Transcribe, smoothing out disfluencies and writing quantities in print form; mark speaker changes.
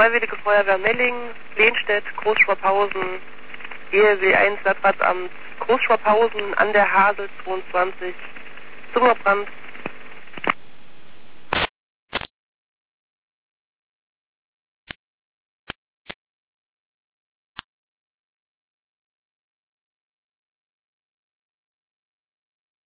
Speaker 1: Freiwillige Feuerwehr Melling, Lehnstedt, Großschwabhausen, ELW 1 Landratsamt Großschwabhausen, an der Hasel 22, Zummerbrand